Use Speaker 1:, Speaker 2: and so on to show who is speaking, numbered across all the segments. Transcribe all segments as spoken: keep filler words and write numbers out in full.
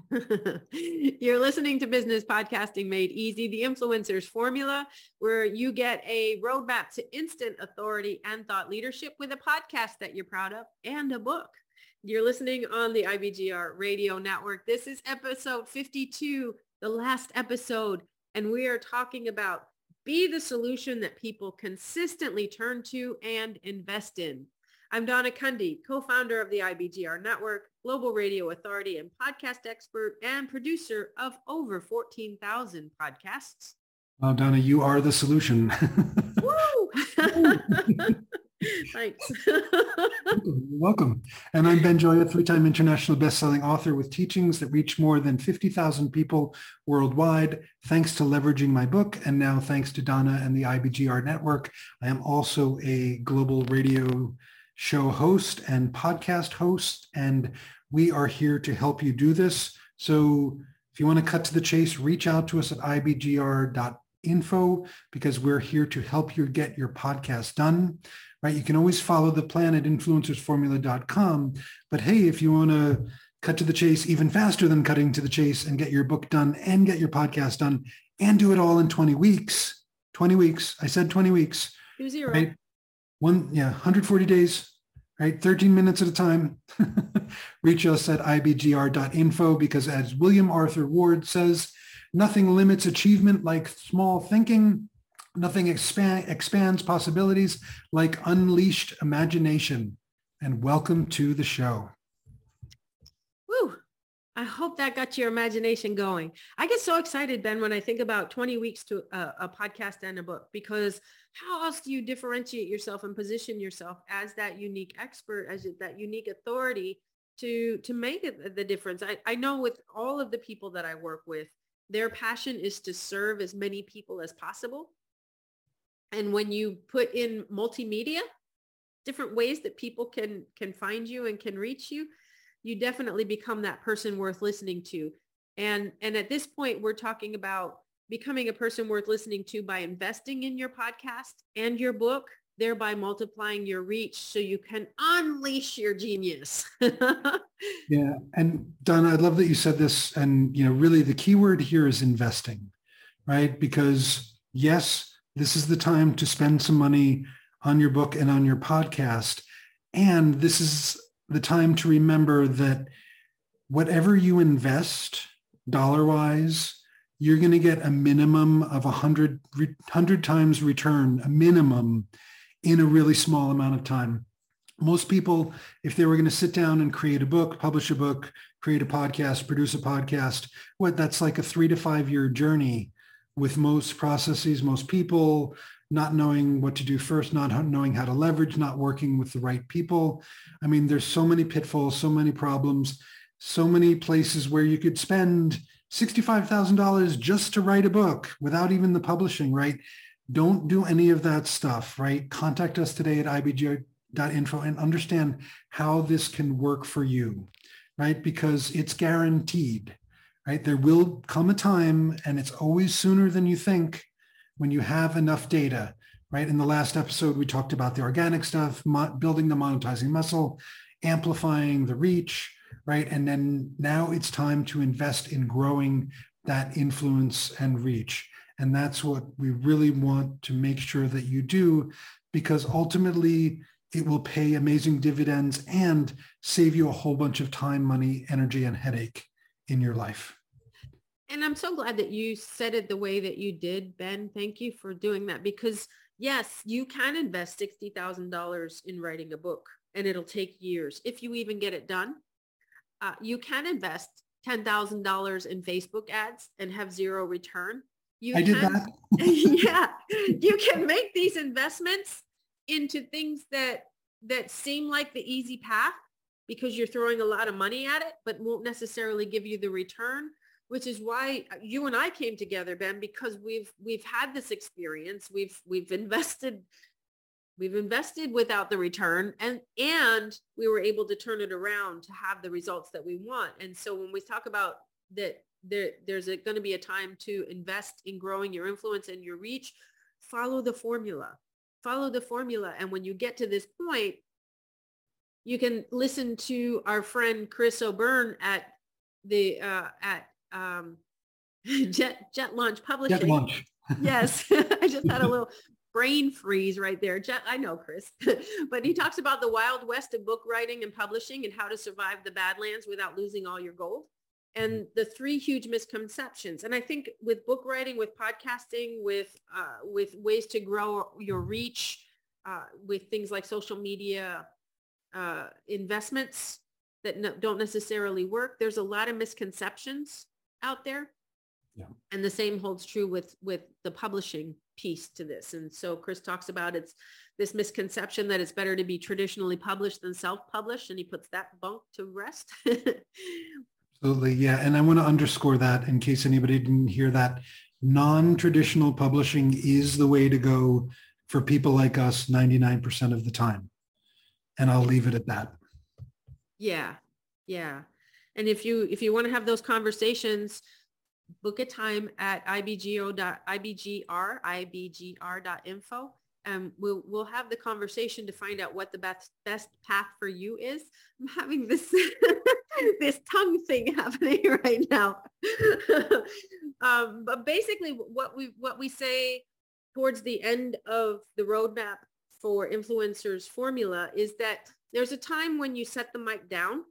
Speaker 1: You're listening to Business Podcasting Made Easy, the influencer's formula, where you get a roadmap to instant authority and thought leadership with a podcast that you're proud of and a book. You're listening on the I B G R Radio Network. This is episode fifty-two, the last episode, and we are talking about be the solution that people consistently turn to and invest in. I'm Donna Cundy, co-founder of the I B G R Network, global radio authority and podcast expert, and producer of over fourteen thousand podcasts.
Speaker 2: Well, Donna, you are the solution.
Speaker 1: Woo! Thanks.
Speaker 2: Welcome. Welcome. And I'm Ben Joya, three-time international best-selling author with teachings that reach more than fifty thousand people worldwide. Thanks to leveraging my book, and now thanks to Donna and the I B G R Network, I am also a global radio show host and podcast host, and we are here to help you do this. So if you want to cut to the chase, reach out to us at I B G R dot info because we're here to help you get your podcast done. Right? You can always follow the plan at influencers formula dot com. But hey, if you want to cut to the chase even faster than cutting to the chase and get your book done and get your podcast done and do it all in twenty weeks, twenty weeks, I said twenty weeks.
Speaker 1: Two zero.
Speaker 2: Right? One, yeah, one hundred forty days, right? thirteen minutes at a time. Reach us at I B G R dot info because as William Arthur Ward says, nothing limits achievement like small thinking. Nothing expand, expands possibilities like unleashed imagination. And welcome to the show.
Speaker 1: Woo! I hope that got your imagination going. I get so excited, Ben, when I think about twenty weeks to a, a podcast and a book, because how else do you differentiate yourself and position yourself as that unique expert, as that unique authority to, to make it the difference? I, I know with all of the people that I work with, their passion is to serve as many people as possible. And when you put in multimedia, different ways that people can, can find you and can reach you, you definitely become that person worth listening to. And, and at this point, we're talking about becoming a person worth listening to by investing in your podcast and your book, thereby multiplying your reach so you can unleash your genius.
Speaker 2: Yeah. And Donna, I love that you said this. And, you know, really the key word here is investing, right? Because yes, this is the time to spend some money on your book and on your podcast. And this is the time to remember that whatever you invest dollar-wise, you're going to get a minimum of one hundred, one hundred times return, a minimum in a really small amount of time. Most people, if they were going to sit down and create a book, publish a book, create a podcast, produce a podcast, what that's like a three to five year journey with most processes, most people not knowing what to do first, not knowing how to leverage, not working with the right people. I mean, there's so many pitfalls, so many problems, so many places where you could spend sixty-five thousand dollars just to write a book without even the publishing, right? Don't do any of that stuff, right? Contact us today at I B G R dot info and understand how this can work for you, right? Because it's guaranteed. Right? There will come a time, and it's always sooner than you think, when you have enough data, right? In the last episode, we talked about the organic stuff, mo- building the monetizing muscle, amplifying the reach, right? And then now it's time to invest in growing that influence and reach. And that's what we really want to make sure that you do, because ultimately it will pay amazing dividends and save you a whole bunch of time, money, energy, and headache in your life.
Speaker 1: And I'm so glad that you said it the way that you did, Ben. Thank you for doing that, because yes, you can invest sixty thousand dollars in writing a book and it'll take years if you even get it done. Uh, you can invest ten thousand dollars in Facebook ads and have zero return. You
Speaker 2: I
Speaker 1: can,
Speaker 2: did that.
Speaker 1: yeah, you can make these investments into things that, that seem like the easy path because you're throwing a lot of money at it, but won't necessarily give you the return. Which is why you and I came together, Ben, because we've we've had this experience. We've we've invested we've invested without the return, and and we were able to turn it around to have the results that we want. And so when we talk about that, there there's going to be a time to invest in growing your influence and your reach. Follow the formula. Follow the formula, and when you get to this point, you can listen to our friend Chris O'Byrne at the uh, at um, Jet Jet Launch Publishing.
Speaker 2: Jet Launch.
Speaker 1: Yes, I just had a little brain freeze right there. Jet, I know, Chris, but he talks about the wild west of book writing and publishing and how to survive the Badlands without losing all your gold. And the three huge misconceptions. And I think with book writing, with podcasting, with uh, with ways to grow your reach, uh, with things like social media uh, investments that no, don't necessarily work, there's a lot of misconceptions out there.
Speaker 2: Yeah.
Speaker 1: And the same holds true with with the publishing piece to this. And so Chris talks about it's this misconception that it's better to be traditionally published than self-published, and he puts that bunk to rest.
Speaker 2: Absolutely. Yeah. And I want to underscore that in case anybody didn't hear that. Non-traditional publishing is the way to go for people like us ninety-nine percent of the time. And I'll leave it at that.
Speaker 1: Yeah. Yeah. And if you if you want to have those conversations, book a time at ibgo dot ibgr ibgr dot info. Um, we'll we'll have the conversation to find out what the best best path for you is. I'm having this this tongue thing happening right now. um, but basically, what we what we say towards the end of the roadmap for influencers formula is that there's a time when you set the mic down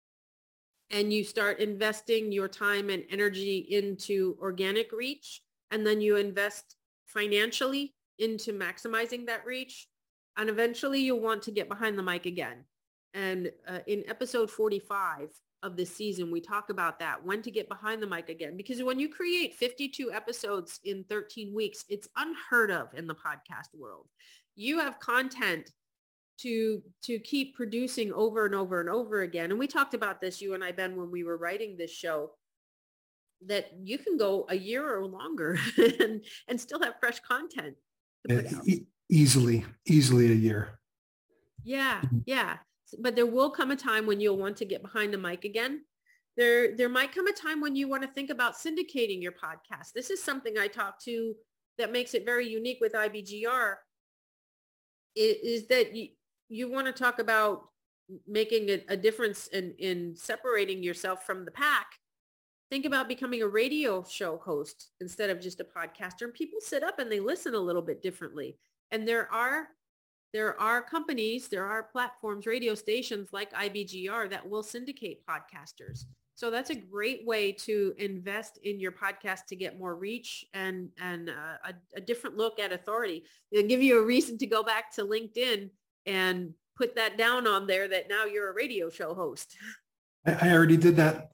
Speaker 1: and you start investing your time and energy into organic reach, and then you invest financially into maximizing that reach. And eventually you'll want to get behind the mic again. And uh, in episode forty-five of this season, we talk about that, when to get behind the mic again. Because when you create fifty-two episodes in thirteen weeks, it's unheard of in the podcast world. You have content to to keep producing over and over and over again. And we talked about this, you and I, Ben, when we were writing this show, that you can go a year or longer and, and still have fresh content to put out.
Speaker 2: E- easily, easily a year.
Speaker 1: Yeah, yeah. But there will come a time when you'll want to get behind the mic again. There, there might come a time when you want to think about syndicating your podcast. This is something I talk to that makes it very unique with I B G R, is, is that you, you want to talk about making a, a difference in, in separating yourself from the pack. Think about becoming a radio show host instead of just a podcaster. And people sit up and they listen a little bit differently. And there are there are companies, there are platforms, radio stations like I B G R that will syndicate podcasters. So that's a great way to invest in your podcast to get more reach and, and uh, a, a different look at authority. It'll give you a reason to go back to LinkedIn and put that down on there that now you're a radio show host.
Speaker 2: I already did that.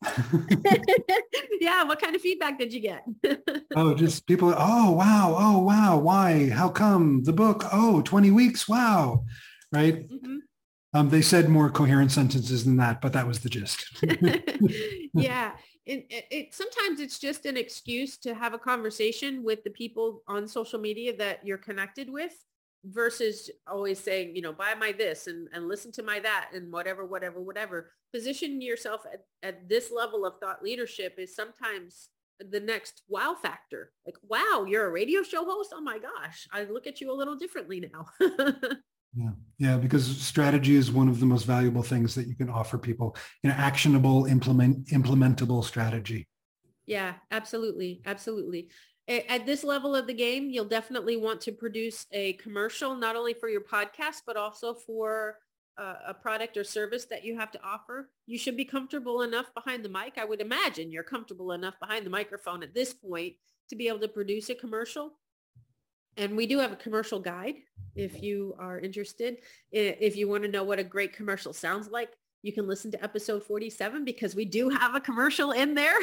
Speaker 1: Yeah. What kind of feedback did you get?
Speaker 2: Oh, just people. Oh, wow. Oh, wow. Why? How come? The book. Oh, twenty weeks. Wow. Right. Mm-hmm. Um, they said more coherent sentences than that, but that was the gist.
Speaker 1: Yeah. It, it, it sometimes it's just an excuse to have a conversation with the people on social media that you're connected with, versus always saying, you know, buy my this and, and listen to my that and whatever, whatever, whatever. Position yourself at, at this level of thought leadership is sometimes the next wow factor. Like, wow, you're a radio show host? Oh my gosh, I look at you a little differently now.
Speaker 2: Yeah, yeah, because strategy is one of the most valuable things that you can offer people. You know, actionable, implement, implementable strategy.
Speaker 1: Yeah, absolutely, absolutely. At this level of the game, you'll definitely want to produce a commercial, not only for your podcast, but also for a, a product or service that you have to offer. You should be comfortable enough behind the mic. I would imagine you're comfortable enough behind the microphone at this point to be able to produce a commercial. And we do have a commercial guide if you are interested. If you want to know what a great commercial sounds like, you can listen to episode forty-seven, because we do have a commercial in there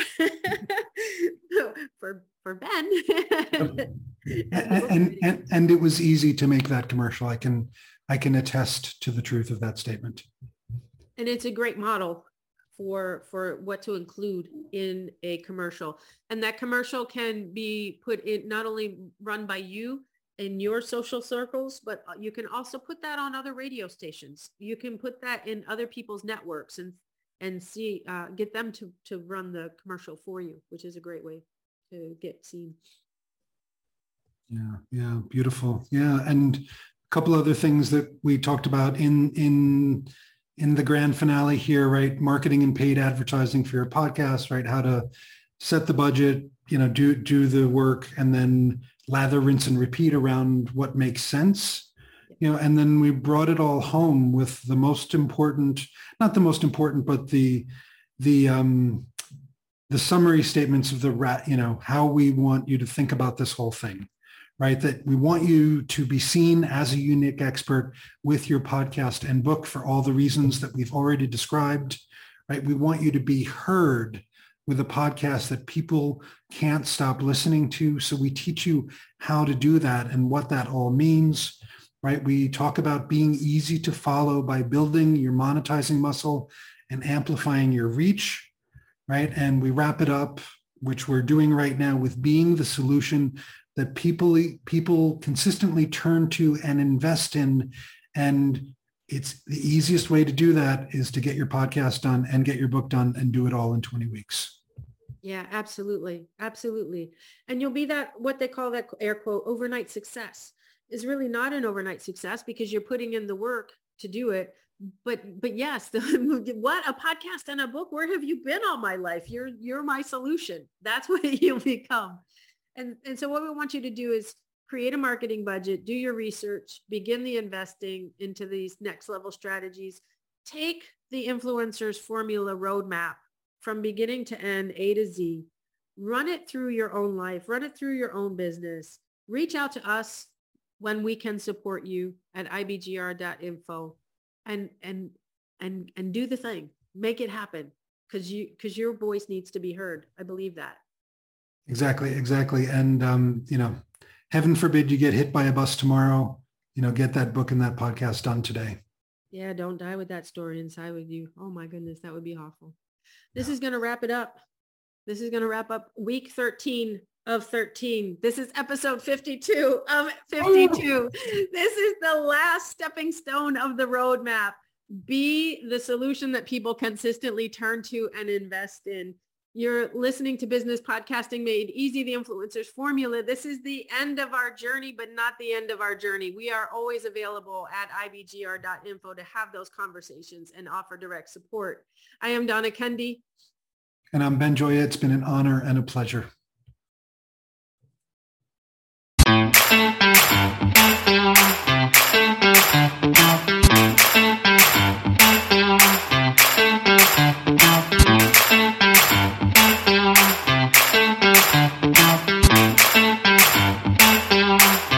Speaker 1: for for Ben.
Speaker 2: and, and, and and it was easy to make that commercial. I can I can attest to the truth of that statement.
Speaker 1: And it's a great model for for what to include in a commercial. And that commercial can be put in, not only run by you in your social circles, but you can also put that on other radio stations. You can put that in other people's networks and and see uh, get them to to run the commercial for you, which is a great way to get seen.
Speaker 2: Yeah, yeah, beautiful. Yeah, and a couple other things that we talked about in in in the grand finale here, right? Marketing and paid advertising for your podcast, right? How to set the budget, you know, do, do the work, and then lather, rinse, and repeat around what makes sense. You know, and then we brought it all home with the most important, not the most important, but the, the, um, the summary statements of the rat, you know, how we want you to think about this whole thing, right? That we want you to be seen as a unique expert with your podcast and book for all the reasons that we've already described, right? We want you to be heard with a podcast that people can't stop listening to. So we teach you how to do that and what that all means, right? We talk about being easy to follow by building your monetizing muscle and amplifying your reach, right? And we wrap it up, which we're doing right now, with being the solution that people, people consistently turn to and invest in. And it's the easiest way to do that is to get your podcast done and get your book done and do it all in twenty weeks.
Speaker 1: Yeah, absolutely. Absolutely. And you'll be that, what they call that air quote, overnight success. Is really not an overnight success because you're putting in the work to do it. But, but yes, the, what a podcast and a book, where have you been all my life? You're, you're my solution. That's what you'll become. And, and so what we want you to do is create a marketing budget, do your research, begin the investing into these next level strategies, take the influencers formula roadmap from beginning to end, A to Z, run it through your own life, run it through your own business, reach out to us when we can support you at I B G R dot info, and, and, and, and do the thing, make it happen, because you, because your voice needs to be heard. I believe that.
Speaker 2: Exactly. Exactly. And, um, you know, heaven forbid you get hit by a bus tomorrow, you know, get that book and that podcast done today.
Speaker 1: Yeah. Don't die with that story inside with you. Oh my goodness. That would be awful. This is going to wrap it up. This is going to wrap up week thirteen of thirteen. This is episode fifty-two of fifty-two. This is the last stepping stone of the roadmap. Be the solution that people consistently turn to and invest in. You're listening to Business Podcasting Made Easy, the Influencers Formula. This is the end of our journey, but not the end of our journey. We are always available at I B G R dot info to have those conversations and offer direct support. I am Donna Kendi.
Speaker 2: And I'm Ben Joya. It's been an honor and a pleasure.